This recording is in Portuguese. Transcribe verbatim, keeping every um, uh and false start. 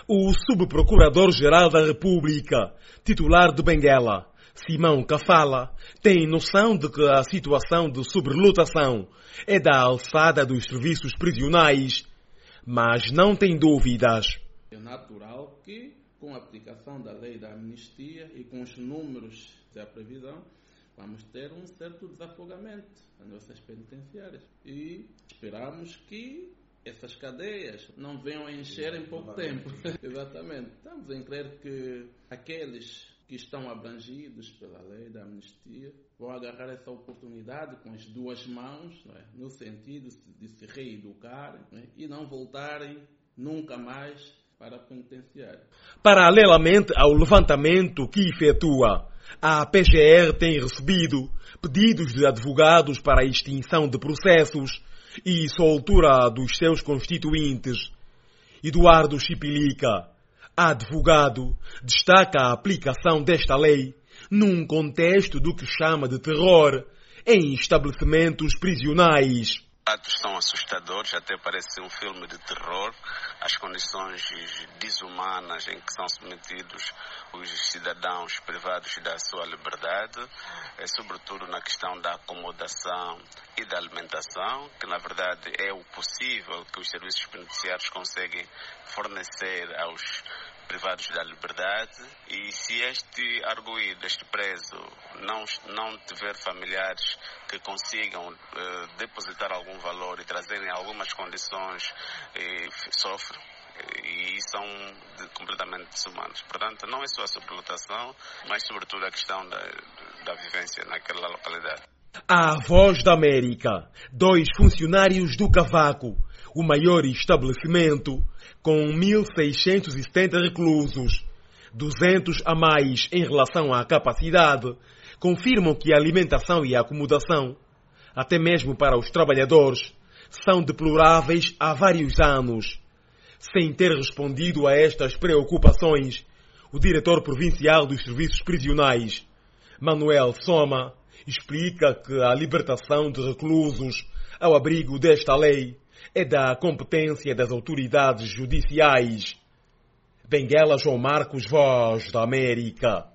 O subprocurador-geral da República, titular de Benguela, Simão Kafala, tem noção de que a situação de sobrelotação é da alçada dos serviços prisionais, mas não tem dúvidas. É natural que, com a aplicação da lei da amnistia e com os números da previsão, vamos ter um certo desafogamento nas nossas penitenciárias. E esperamos que essas cadeias não venham a encher em pouco tempo. Exatamente. Estamos em crer que aqueles que estão abrangidos pela lei da amnistia vão agarrar essa oportunidade com as duas mãos, não é? No sentido de se reeducarem, não é? E não voltarem nunca mais para a penitenciária. Paralelamente ao levantamento que efetua, a P G R tem recebido pedidos de advogados para a extinção de processos e soltura dos seus constituintes. Eduardo Chipilica, advogado, destaca a aplicação desta lei num contexto do que chama de terror em estabelecimentos prisionais. Os atos são assustadores, até parece um filme de terror. As condições desumanas em que são submetidos os cidadãos privados da sua liberdade, é, sobretudo na questão da acomodação e da alimentação, que na verdade é o possível que os serviços penitenciários conseguem fornecer aos privados da liberdade. E se este arguido, este preso, não, não tiver familiares que consigam eh, depositar algum valor e trazerem algumas condições, eh, sofre. E são de, completamente desumanos. Portanto, não é só a superlotação, mas sobretudo a questão da, da vivência naquela localidade. A Voz da América, dois funcionários do Cavaco, o maior estabelecimento, com mil seiscentos e setenta reclusos, duzentos a mais em relação à capacidade, confirmam que a alimentação e a acomodação, até mesmo para os trabalhadores, são deploráveis há vários anos. Sem ter respondido a estas preocupações, o diretor provincial dos serviços prisionais, Manuel Soma, explica que a libertação de reclusos ao abrigo desta lei é da competência das autoridades judiciais. Benguela, João Marcos, Voz da América.